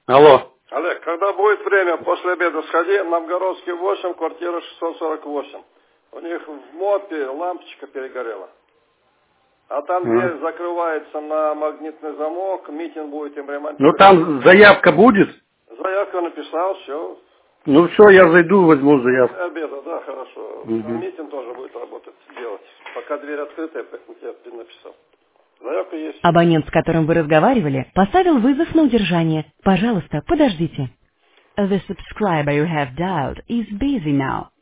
Алло. Олег, когда будет время, после обеда сходи, Новгородский 8, квартира 648. У них в МОПе лампочка перегорела. А там дверь закрывается на магнитный замок, митинг будет им ремонтировать. Ну там заявка будет? Заявку написал, все. Ну все, я зайду, возьму заявку. Обеда, да, хорошо. Митинг тоже будет работать, делать. Пока дверь открытая, я написал. Заявка есть. Абонент, с которым вы разговаривали, поставил вызов на удержание. Пожалуйста, подождите. The subscriber you have dialed is busy now.